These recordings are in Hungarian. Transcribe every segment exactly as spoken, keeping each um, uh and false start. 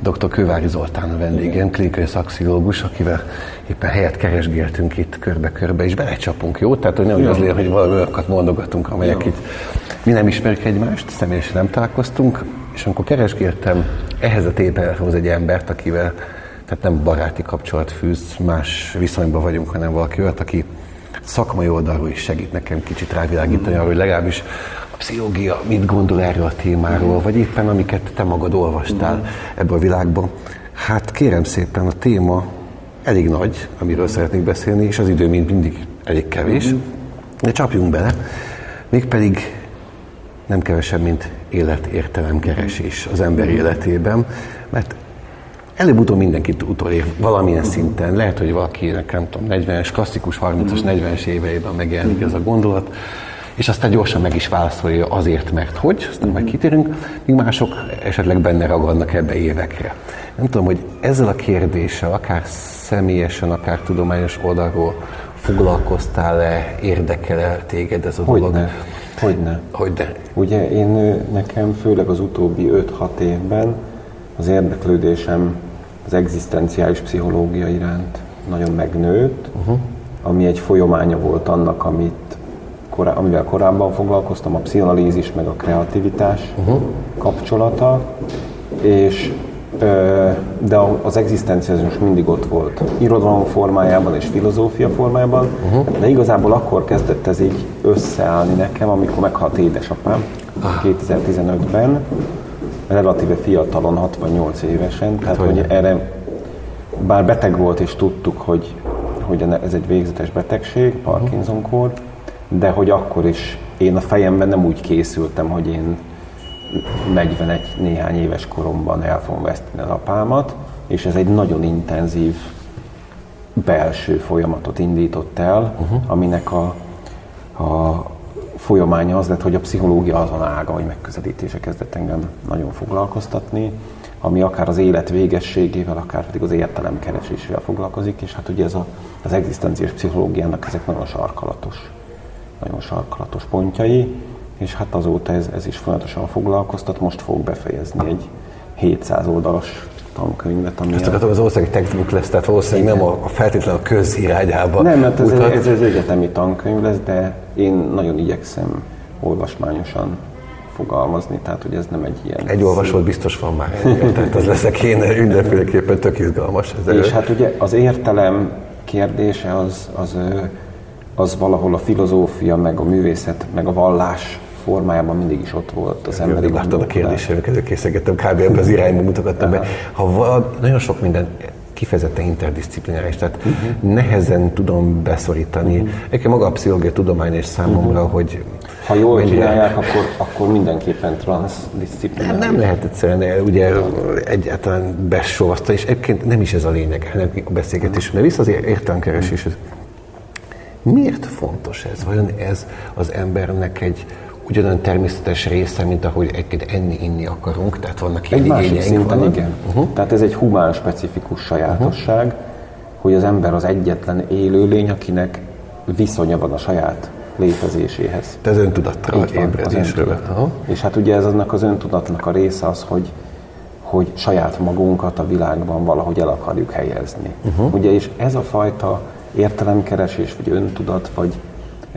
doktor Kővári Zoltán a vendégem, klinikai szakszichológus, akivel éppen helyet keresgéltünk itt körbe-körbe, és belecsapunk, jó? Tehát, hogy nem az lény, hogy valami olyanokat mondogatunk, amelyek itt mi nem ismerjük egymást, személyesen nem találkoztunk, és amikor keresgéltem ehhez a témához egy embert, akivel tehát nem baráti kapcsolat fűz, más viszonyban vagyunk, hanem valaki olyat, aki szakmai oldalról is segít nekem kicsit rávilágítani arról, hogy legalábbis a pszichológia mit gondol erről a témáról, vagy éppen amiket te magad olvastál ebből a világban. Hát kérem szépen, a téma elég nagy, amiről szeretnék beszélni, és az idő mint mindig elég kevés, de csapjunk bele, mégpedig nem kevesebb, mint életértelemkeresés az ember életében, mert előbb-utóbb mindenkit utolér valamilyen szinten. Lehet, hogy valakinek, nem tudom, negyvenes, klasszikus harmincas, negyvenes éveiben megjelenik ez a gondolat, és aztán gyorsan meg is válaszolja azért, mert hogy, aztán majd kitérünk, míg mások esetleg benne ragadnak ebbe évekre. Nem tudom, hogy ezzel a kérdéssel, akár személyesen, akár tudományos oldalról foglalkoztál-e, érdekel-e téged ez a dolog? Hogyne. Hogyne. Hogyne. Ugye én nekem főleg az utóbbi öt-hat évben az érdeklődésem az egzisztenciális pszichológia iránt nagyon megnőtt, uh-huh. ami egy folyamánya volt annak, amit, korá- amivel korábban foglalkoztam, a pszichoanalízis meg a kreativitás uh-huh. kapcsolata, és, de az egzisztencializmus mindig ott volt, irodalom formájában és filozófia formájában, uh-huh. de igazából akkor kezdett ez így összeállni nekem, amikor meghalt édesapám ah. kétezer-tizenötben, relatíve fiatalon, hatvannyolc évesen, tehát hogy, hogy erre, bár beteg volt és tudtuk, hogy, hogy ez egy végzetes betegség, Parkinson-kór, de hogy akkor is én a fejemben nem úgy készültem, hogy én negyvenegy néhány éves koromban el fogom veszteni az apámat, és ez egy nagyon intenzív belső folyamatot indított el, uh-huh. aminek a, a folyamánya az lett, hogy a pszichológia azon ága, vagy megközelítése kezdett engem nagyon foglalkoztatni, ami akár az élet végességével, akár pedig az értelemkeresésével foglalkozik, és hát ugye ez a, az egzisztenciás pszichológiának ezek nagyon sarkalatos, nagyon sarkalatos pontjai, és hát azóta ez, ez is folyamatosan foglalkoztat, most fogok befejezni egy hétszáz oldalas tankönyvet, ami... Ezt akartam, az országi textbook lesz, tehát valószínűleg nem a, a feltétlenül a közirányába. Nem, mert ez, ez, ez egyetemi tankönyv lesz, de én nagyon igyekszem olvasmányosan fogalmazni, tehát hogy ez nem egy ilyen... Egy olvasót biztos van már, tehát az leszek én mindenféleképpen tök izgalmas. Ez és hát ugye az értelem kérdése az, az, az valahol a filozófia, meg a művészet, meg a vallás formájában mindig is ott volt az emberi gondolkodás. Láttad a kérdésemet, ezért készítettem, kb. Ebben az irányba mutogattam be. Ha val- nagyon sok minden kifejezetten interdisziplináris, tehát uh-huh. nehezen tudom beszorítani. Uh-huh. Egyébként maga a pszichológia tudomány és számomra, uh-huh. hogy... Ha jól mennyire... csinálják, akkor, akkor mindenképpen transzdisziplináris. Nem, nem lehet egyszerűen ugye egyáltalán besorvasztani, és egyébként nem is ez a lényeg, hanem a beszélgetés. De vissza az értelemkereséshez. Miért fontos ez? Vajon ez az embernek egy ugyanolyan természetes része, mint ahogy egyébként enni, inni akarunk, tehát vannak ilyen igényeink. Egy másik szinten, vannak. Igen. Uh-huh. Tehát ez egy humán specifikus sajátosság, uh-huh. hogy az ember az egyetlen élőlény, akinek viszonya van a saját létezéséhez. Te az öntudattal ébredésről. És hát ugye ez annak az öntudatnak a része az, hogy, hogy saját magunkat a világban valahogy el akarjuk helyezni. Uh-huh. Ugye, és ez a fajta értelemkeresés, vagy öntudat, vagy ö,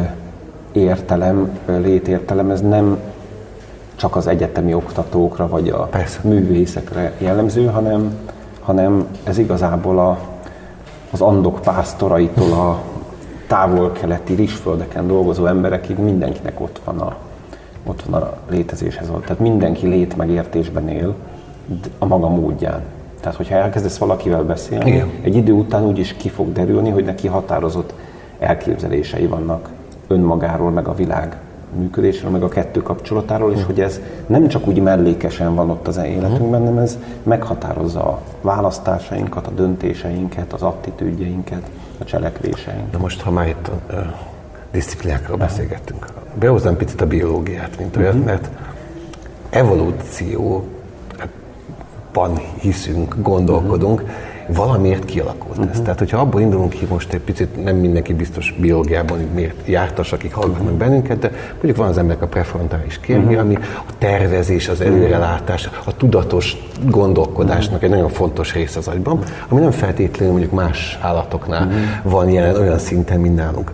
értelem, létértelem, ez nem csak az egyetemi oktatókra, vagy a Persze. művészekre jellemző, hanem, hanem ez igazából a, az andok pásztoraitól a távol-keleti rizsföldeken dolgozó emberekig mindenkinek ott van a, ott van a létezéshez. Tehát mindenki létmegértésben él a maga módján. Tehát, hogyha elkezdesz valakivel beszélni, Igen. egy idő után úgy is ki fog derülni, hogy neki határozott elképzelései vannak önmagáról, meg a világ működésről, meg a kettő kapcsolatáról, és uh. hogy ez nem csak úgy mellékesen van ott az életünkben, hanem ez meghatározza a választásainkat, a döntéseinket, az attitűdjeinket, a cselekvéseinket. Na most, ha már itt a uh, diszciplinákról beszélgettünk, behoznám picit a biológiát, mint olyat, uh-huh. mert evolúció, alapban hiszünk, gondolkodunk, uh-huh. valamiért kialakult uh-huh. ez. Tehát, hogyha abból indulunk ki, most egy picit nem mindenki biztos biológiában miért jártas, akik hallgatnak uh-huh. bennünket, de mondjuk van az embernek a prefrontális kérge, uh-huh. ami a tervezés, az előrelátás, a tudatos gondolkodásnak uh-huh. egy nagyon fontos része az agyban, ami nem feltétlenül mondjuk más állatoknál uh-huh. van jelen olyan szinten, mint nálunk.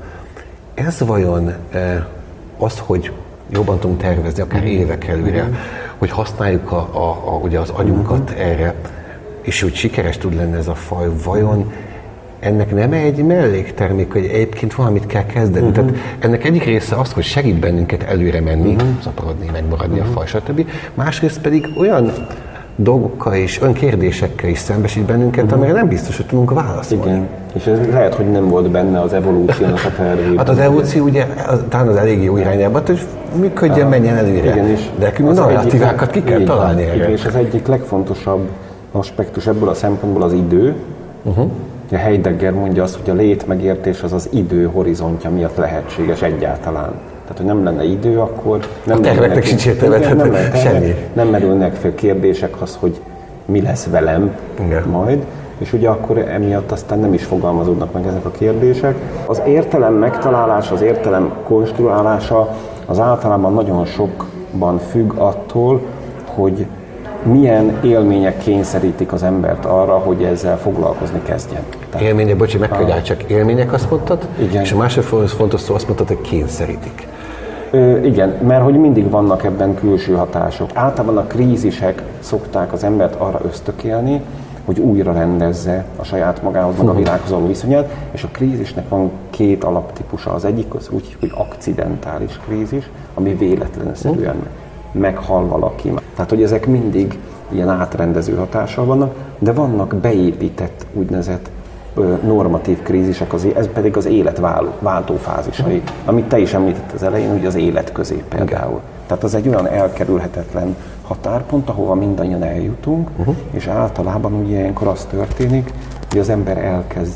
Ez vajon eh, az, hogy jobban tudunk tervezni, akár évek előre, uh-huh. hogy használjuk a, a, a, ugye az agyunkat uh-huh. erre, és hogy sikeres tud lenni ez a faj, vajon ennek nem egy melléktermék, hogy egyébként valamit kell kezdeni. Uh-huh. Tehát ennek egyik része az, hogy segít bennünket előre menni, uh-huh. szaporodni, megmaradni uh-huh. a faj, stb. Másrészt pedig olyan dolgokkal és önkérdésekkel is szembesít bennünket, uh-huh. amire nem biztos, hogy tudunk válaszolni. Igen. És ez lehet, hogy nem volt benne az evolúciónak a tervében. Hát az evolúció ugye talán az elég jó irányában, hogy működjön, ah, menjen előre. Igen, és de nekünk narratívákat ki kell találni erre. Igen, és az egyik legfontosabb aspektus ebből a szempontból az idő. Uh-huh. A Heidegger mondja azt, hogy a létmegértés az az idő horizontja miatt lehetséges egyáltalán. Tehát, hogy nem lenne idő, akkor nem a terveknek sincs értelme, nem, semmi. Nem merülnek fel kérdések az, hogy mi lesz velem igen. majd, és ugye akkor emiatt aztán nem is fogalmazódnak meg ezek a kérdések. Az értelem megtalálása, az értelem konstruálása az általában nagyon sokban függ attól, hogy milyen élmények kényszerítik az embert arra, hogy ezzel foglalkozni kezdjen. Tehát, élmények, bocsi, meg kell ah. csak élmények azt mondtad, igen. és a másik fontos szó azt mondtad, hogy kényszerítik. Ö, igen, mert hogy mindig vannak ebben külső hatások. Általában a krízisek szokták az embert arra ösztökélni, hogy újra rendezze a saját magához, meg a világhoz való viszonyát, és a krízisnek van két alaptípusa. Az egyik az úgy, hogy akcidentális krízis, ami véletlenszerűen meghal valaki. Tehát, hogy ezek mindig ilyen átrendező hatással vannak, de vannak beépített úgynevezett normatív krízisek, ez pedig az élet váltó fázisai, amit te is említett az elején, ugye az élet közé például. Igen. Tehát az egy olyan elkerülhetetlen határpont, ahova mindannyian eljutunk, uh-huh. és általában ugye ilyenkor az történik, hogy az ember elkezd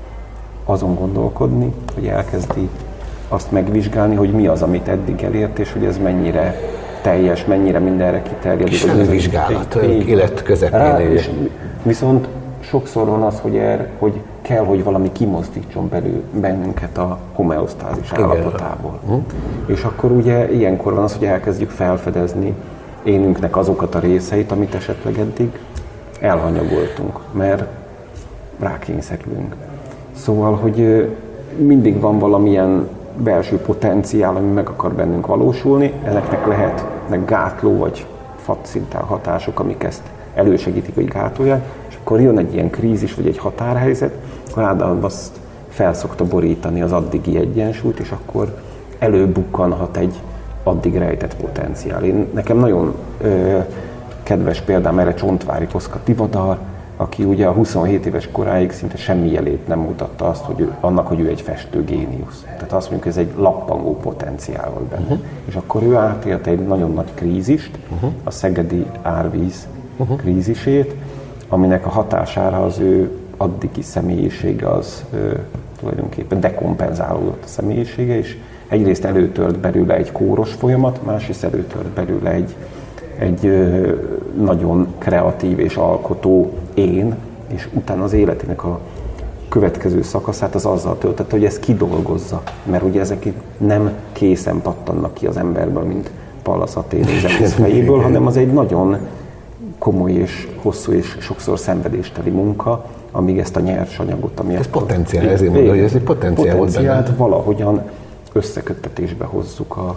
azon gondolkodni, hogy elkezdi azt megvizsgálni, hogy mi az, amit eddig elért, és hogy ez mennyire teljes, mennyire mindenre kiterjed. És felvizsgálat, élet közepén. Viszont sokszor van az, hogy, er, hogy kell, hogy valami kimozdítson belül bennünket a homeosztázis állapotából. Uh-huh. És akkor ugye ilyenkor van az, hogy elkezdjük felfedezni énünknek azokat a részeit, amit esetleg eddig elhanyagoltunk, mert rákényszerülünk. Szóval, hogy mindig van valamilyen belső potenciál, ami meg akar bennünk valósulni, ezeknek lehetnek gátló vagy fatszintál hatások, amik ezt elősegítik, vagy gátolják, és akkor jön egy ilyen krízis, vagy egy határhelyzet, akkor általában azt felszokta borítani az addigi egyensúlyt, és akkor előbukkanhat egy addig rejtett potenciál. Én, nekem nagyon ö, kedves példám erre Csontvári Koszka Tivadar, aki ugye a huszonhét éves koráig szinte semmi jelét nem mutatta azt, hogy ő, annak, hogy ő egy festő géniusz. Tehát azt mondjuk, ez egy lappangó potenciál volt benne. Uh-huh. És akkor ő átélte egy nagyon nagy krízist, uh-huh. a szegedi árvíz uh-huh. krízisét, aminek a hatására az ő addigi személyisége az ö, tulajdonképpen dekompenzálódott a személyisége, és egyrészt előtört belőle egy kóros folyamat, másrészt előtört belőle egy, egy ö, nagyon kreatív és alkotó én, és utána az életének a következő szakaszát az azzal töltött, hogy ezt kidolgozza, mert ugye ezek nem készen pattannak ki az emberből, mint Pallas Athéné zenész fejéből, hanem az egy nagyon komoly és hosszú és sokszor szenvedésteli munka, amíg ezt a nyersanyagot, ami... Ez potenciál, ezért mondom, hogy ez egy potenciál. Potenciált valahogyan összeköttetésbe hozzuk a,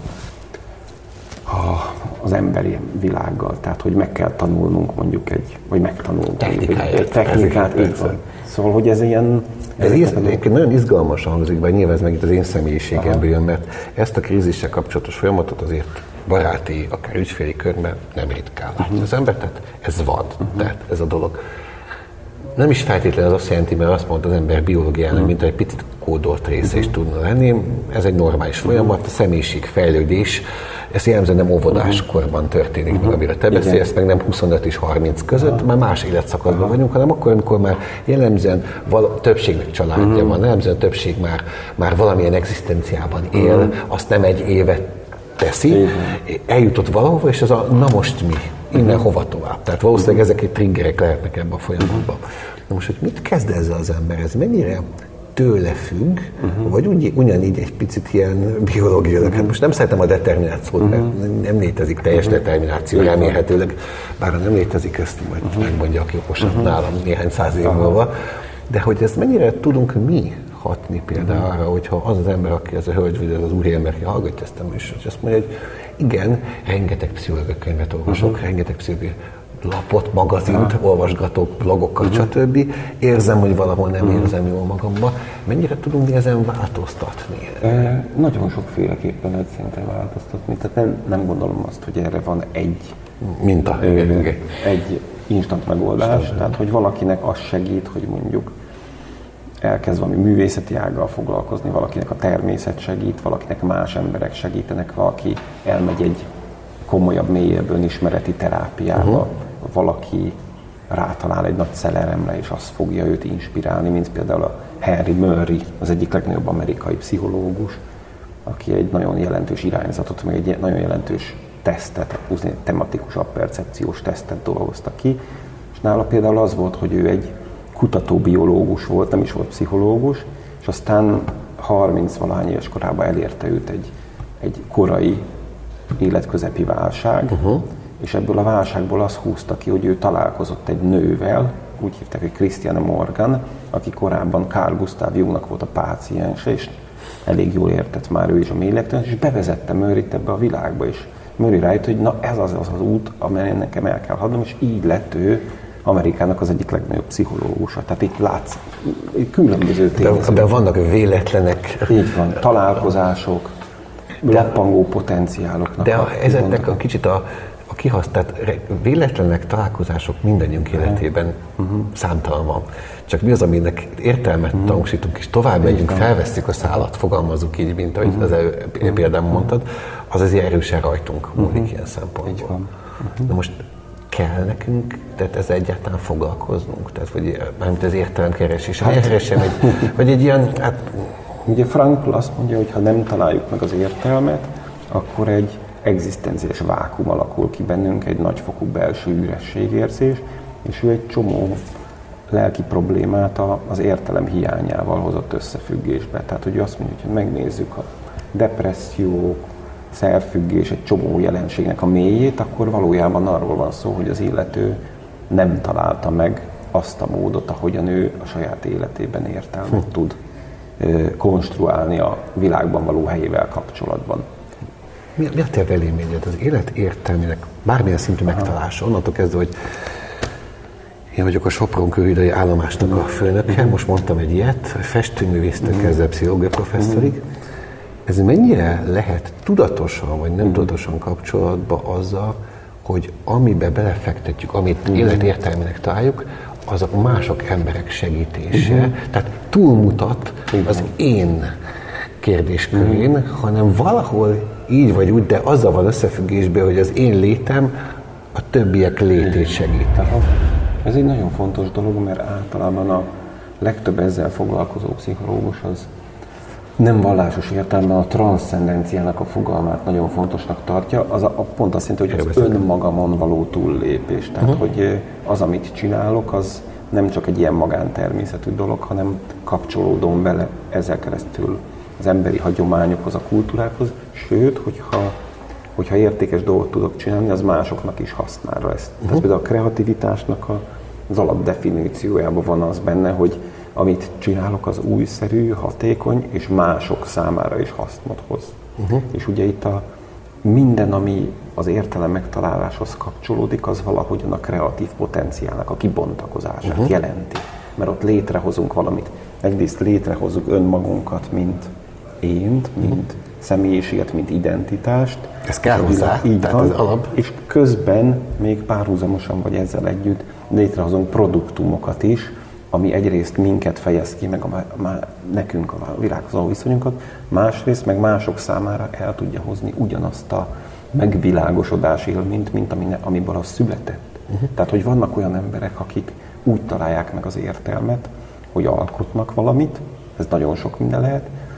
a, az emberi világgal. Tehát, hogy meg kell tanulnunk mondjuk egy, vagy megtanulnunk egy, egy technikát. Így van. Szóval, hogy ez ilyen... Ez egyébként nagyon izgalmasan hangzik, vagy nyilván ez meg itt az én személyiségemből jön, mert ezt a krízissel kapcsolatos folyamatot azért baráti, akár ügyféli körben nem ritkán látja uh-huh. az ember, tehát ez van, uh-huh. tehát ez a dolog. Nem is feltétlenül az azt jelenti, mert azt mondta az ember biológiának, uh-huh. mint egy picit kódolt része uh-huh. is tudna lenni. Ez egy normális uh-huh. folyamat, a személyiségfejlődés, ez jellemzően nem óvodáskorban történik uh-huh. meg, amire te beszélsz, meg nem huszonöt és harminc között, uh-huh. már más életszakaszban uh-huh. vagyunk, hanem akkor, amikor már jellemzően val- többségnek családja uh-huh. van, jellemzően a többség már, már valamilyen egzisztenciában él, uh-huh. azt nem egy évet teszi, igen. eljutott valahova, és ez a na most mi? innen uh-huh. hova tovább. Tehát valószínűleg ezek egy triggerek lehetnek ebben a folyamatban. Na most, hogy mit kezd ezzel az ember? Ez mennyire tőle függ, uh-huh. vagy úgy, ugyanígy egy picit ilyen biológiailag. Uh-huh. Hát most nem szeretem a determinációt, uh-huh. mert nem létezik teljes uh-huh. determináció remélhetőleg, bár ha nem létezik, ezt majd uh-huh. megmondja, aki okosabb uh-huh. nálam néhány száz év uh-huh. múlva. De hogy ezt mennyire tudunk mi hatni például uh-huh. arra, hogyha az az ember, aki az a hölgy, az úri ember, aki hallgatja ezt a műsort, és azt mondja, hogy igen, rengeteg pszichológiai könyvet olvasok, uh-huh. rengeteg pszichológiai lapot, magazint uh-huh. olvasgatok, blogokat, uh-huh. stb. Érzem, hogy valahol nem uh-huh. érzem jól magamba. Mennyire tudunk mi ezen változtatni? E, nagyon sokféleképpen lehet szerintem változtatni. Tehát nem, nem gondolom azt, hogy erre van egy minta, ö, egy instant megoldás. Instant. Tehát, hogy valakinek az segít, hogy mondjuk elkezd valami művészeti ággal foglalkozni, valakinek a természet segít, valakinek más emberek segítenek, valaki elmegy egy komolyabb, mélyebb önismereti terápiába, uh-huh. valaki rátalál egy nagy szellemre, és azt fogja őt inspirálni, mint például a Henry Murray, az egyik legnagyobb amerikai pszichológus, aki egy nagyon jelentős irányzatot, meg egy nagyon jelentős tesztet, tematikus appercepciós tesztet dolgozta ki, és nála például az volt, hogy ő egy kutatóbiológus volt, nem is volt pszichológus, és aztán harminc-valahány éves korában elérte őt egy, egy korai életközepi válság, uh-huh. és ebből a válságból azt húzta ki, hogy ő találkozott egy nővel, úgy hívták, hogy Christiane Morgan, aki korábban Carl Gustav Jungnak volt a páciense, és elég jól értett már ő is a mélylegtelen, és bevezette Murrayt ebbe a világba, és Murray rájött, hogy na ez az az, az út, amelyen nekem el kell haladnom, és így lett ő Amerikának az egyik legnagyobb pszichológusa. Tehát itt látsz különböző tényezők. De vannak véletlenek. Így van, találkozások, lappangó potenciáloknak. De a, ezeknek a kicsit a, a kihasznált véletlenek, találkozások mindannyiunk életében uh-huh. számtalan van. Csak mi az, aminek értelmet uh-huh. tanúsítunk, és tovább megyünk, felvesszük a szálat, fogalmazzuk így, mint ahogy uh-huh. az elő, például mondtad, az azért erősen rajtunk múlik uh-huh. ilyen szempontból. Uh-huh. Na most kell nekünk, tehát ez egyáltalán foglalkoznunk? Tehát, vagy mármint az értelemkeresés, hát, erre sem egy, vagy egy ilyen, hát, ugye Frankl azt mondja, hogy ha nem találjuk meg az értelmet, akkor egy egzisztenciális vákum alakul ki bennünk, egy nagyfokú belső ürességérzés, és ő egy csomó lelki problémát az értelem hiányával hozott összefüggésbe. Tehát, hogy azt mondja, hogy megnézzük a depresszió, szerfüggés, egy csomó jelenségnek a mélyét, akkor valójában arról van szó, hogy az illető nem találta meg azt a módot, ahogyan ő a saját életében értelmet hm. tud konstruálni a világban való helyével kapcsolatban. Mi, mi a te véleményed az élet értelmének bármilyen szintű megtalálása? Onnantól kezdve, hogy én vagyok a Sopron-kőhidai állomásnak a főnöke, most mondtam egy ilyet, festőművésztől kezdve pszichológia professzorig. Ez mennyire lehet tudatosan vagy nem tudatosan kapcsolatban azzal, hogy amiben belefektetjük, amit életértelmének találjuk, azok mások emberek segítése. Uh-huh. Tehát túlmutat az én kérdéskörén, uh-huh. hanem valahol így vagy úgy, de azzal van összefüggésben, hogy az én létem a többiek létét segíti. Ez egy nagyon fontos dolog, mert általában a legtöbb ezzel foglalkozó pszichológus az nem vallásos értelemben a transzcendenciának a fogalmát nagyon fontosnak tartja. Az a, a pont azt jelenti, hogy az önmagamon való túllépés. Tehát, uh-huh. hogy az, amit csinálok, az nem csak egy ilyen magántermészetű dolog, hanem kapcsolódom bele ezzel keresztül az emberi hagyományokhoz, a kultúrákhoz, sőt, hogyha, hogyha értékes dolgot tudok csinálni, az másoknak is hasznára lesz. Uh-huh. Tehát például a kreativitásnak a, az alapdefiníciójában van az benne, hogy amit csinálok, az újszerű, hatékony, és mások számára is hasznot hoz. Uh-huh. És ugye itt a minden, ami az értelem megtaláláshoz kapcsolódik, az valahogyan a kreatív potenciálnak a kibontakozását uh-huh. jelenti. Mert ott létrehozunk valamit. Egyrészt létrehozunk önmagunkat, mint ént, mint uh-huh. személyiséget, mint identitást. Ez kell hozzá, így tehát van, az alap. És közben még párhuzamosan vagy ezzel együtt létrehozunk produktumokat is, ami egyrészt minket fejez ki, meg a, a, nekünk a világhoz való viszonyunkat, másrészt meg mások számára el tudja hozni ugyanazt a megvilágosodás élményt, mint ami, amiből az született. Uh-huh. Tehát, hogy vannak olyan emberek, akik úgy találják meg az értelmet, hogy alkotnak valamit, ez nagyon sok minden lehet,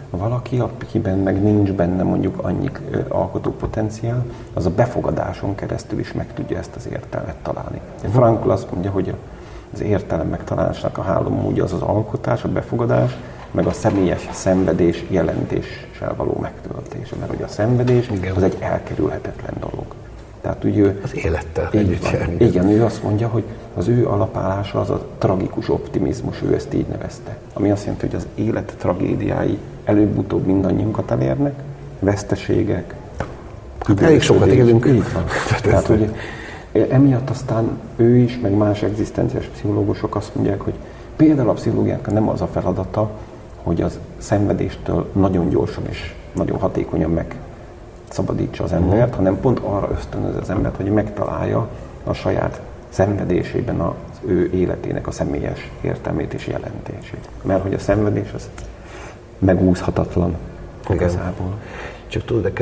Valaki, akiben meg nincs benne mondjuk annyi alkotó potenciál, az a befogadáson keresztül is meg tudja ezt az értelmet találni. Uh-huh. Frankl azt mondja, hogy az értelem megtalálásnak a hálómódja az az alkotás, a befogadás, meg a személyes szenvedés jelentéssel való megtöltése. Mert hogy a szenvedés igen. az egy elkerülhetetlen dolog. Tehát úgy ő, az élettel együtt jár. Igen, ő azt mondja, hogy az ő alapállása az a tragikus optimizmus, ő ezt így nevezte. Ami azt jelenti, hogy az élet tragédiái előbb-utóbb mindannyiunkat elérnek, veszteségek. Hát elég sokat élünk. Így van. Tehát, hogy emiatt aztán ő is, meg más egzisztenciális pszichológusok azt mondják, hogy például a pszichológiának nem az a feladata, hogy az szenvedéstől nagyon gyorsan és nagyon hatékonyan megszabadítsa az embert, uh-huh. hanem pont arra ösztönöz az embert, hogy megtalálja a saját szenvedésében az ő életének a személyes értelmét és jelentését. Mert hogy a szenvedés az megúszhatatlan igazából. Csak tudod, nekem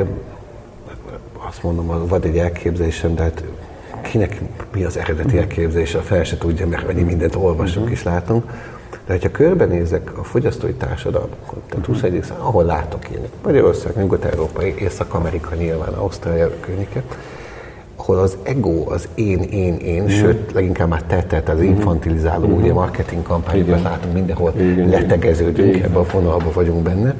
azt mondom, van egy elképzelésem, de hát kinek mi az eredeti uh-huh. elképzelése, fel se tudja, mert annyi mindent olvasunk uh-huh. és látunk. De hogyha körbenézek a fogyasztói társadalmakon, tehát huszonegyedik század, ahol látok ilyenek, Magyarország, Nyugat-Európa, Észak-Amerika nyilván, Ausztrália környéke, ahol az ego, az én, én, én, mm. sőt, leginkább már tettet, az infantilizáló, mm. ugye marketing kampányokat látunk, mindenhol igen, letegeződünk, igen. ebben a fonalban vagyunk benne.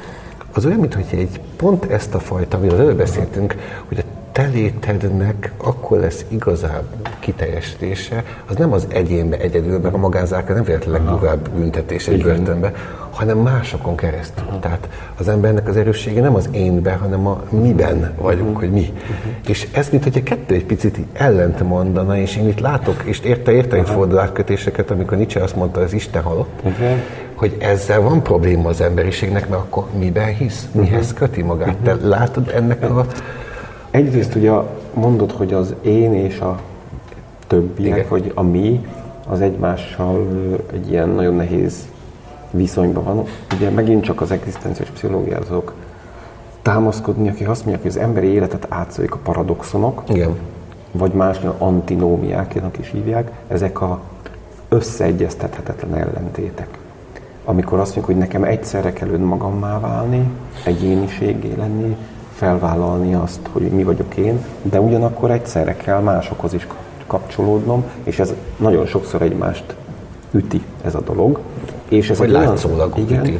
Az olyan, mintha egy pont ezt a fajta, amiről előbb beszéltünk, hogy a te létednek akkor lesz igazán kiteljesítése, az nem az egyénbe egyedül, mert a magánzárka nem véletlenül legdurvább büntetés egy börtönbe, hanem másokon keresztül. Aha. Tehát az embernek az erőssége nem az énben, hanem a miben vagyunk, uh-huh. hogy mi. Uh-huh. És ez, mint hogy a kettő egy picit ellent mondana, és én itt látok, és érte értelmi fordulátkötéseket, amikor Nietzsche azt mondta, az Isten halott, uh-huh. hogy ezzel van probléma az emberiségnek, mert akkor miben hisz? Mihez uh-huh. köti magát? Uh-huh. Te látod ennek a... Egyrészt ugye mondod, hogy az én és a többiek, igen. vagy a mi, az egymással egy ilyen nagyon nehéz viszonyban van. Ugye megint csak az egzisztenciális pszichológiázók támaszkodni, akik azt mondják, hogy az emberi életet átszölik a paradoxonok, igen. vagy más antinómiáknak is hívják, ezek a összeegyeztethetetlen ellentétek. Amikor azt mondjuk, hogy nekem egyszerre kell önmagammá válni, egyéniséggé lenni, felvállalni azt, hogy mi vagyok én, de ugyanakkor egyszerre kell másokhoz is kapcsolódnom, és ez nagyon sokszor egymást üti ez a dolog. És ez vagy látszólag üti.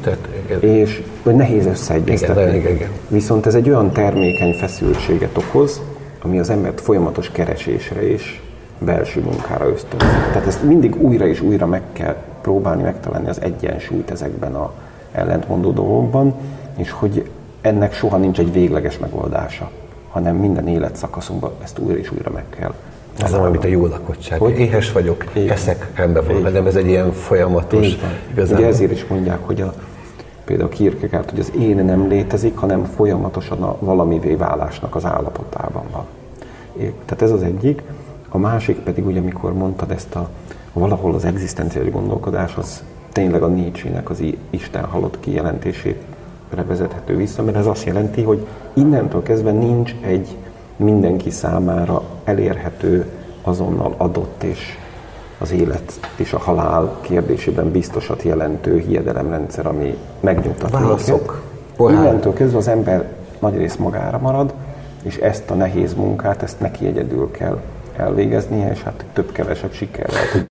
És hogy nehéz összeegyeztetni. Igen, igen. Viszont ez egy olyan termékeny feszültséget okoz, ami az embert folyamatos keresésre és belső munkára ösztönzi. Tehát ezt mindig újra és újra meg kell próbálni megtalálni az egyensúlyt ezekben az ellentmondó dolgokban, és hogy ennek soha nincs egy végleges megoldása, hanem minden életszakaszunkban ezt újra és újra meg kell. Ez nem, mint a jó lakottság. Hogy éhes vagyok, igen. eszek, rendben van, hanem ez egy ilyen folyamatos. Ugye ezért is mondják, hogy a, például a Kierkegaard, hogy az én nem létezik, hanem folyamatosan a valamivé válásnak az állapotában van. É, tehát ez az egyik. A másik pedig, ugye, amikor mondtad ezt a valahol az egzisztenciális gondolkodás, az tényleg a Nietzsének az Isten halott kijelentését vezethető vissza, mert ez azt jelenti, hogy innentől kezdve nincs egy mindenki számára elérhető, azonnal adott és az élet és a halál kérdésében biztosat jelentő hiedelemrendszer, ami megnyugtat minket. Innentől kezdve az ember nagyrészt magára marad, és ezt a nehéz munkát, ezt neki egyedül kell elvégeznie, és hát több-kevesebb sikerrel